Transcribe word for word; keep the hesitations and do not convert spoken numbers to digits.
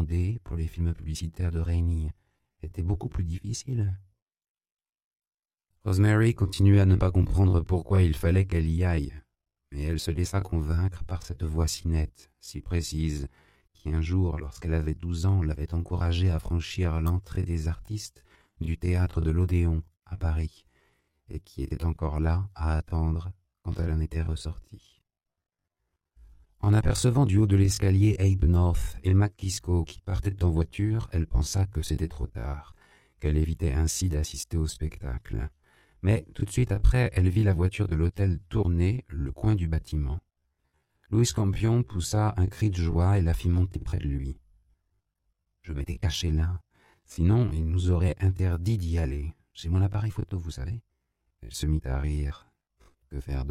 rodé pour les films publicitaires de Rainey était beaucoup plus difficile. Rosemary continuait à ne pas comprendre pourquoi il fallait qu'elle y aille, mais elle se laissa convaincre par cette voix si nette, si précise, qui un jour, lorsqu'elle avait douze ans, l'avait encouragée à franchir l'entrée des artistes du théâtre de l'Odéon à Paris, et qui était encore là à attendre quand elle en était ressortie. En apercevant du haut de l'escalier Abe North et McKisco qui partaient en voiture, elle pensa que c'était trop tard, qu'elle évitait ainsi d'assister au spectacle. Mais tout de suite après, elle vit la voiture de l'hôtel tourner le coin du bâtiment. Louis Campion poussa un cri de joie et la fit monter près de lui. « Je m'étais caché là, sinon il nous aurait interdit d'y aller. J'ai mon appareil photo, vous savez. » Elle se mit à rire. Que faire d'autre ?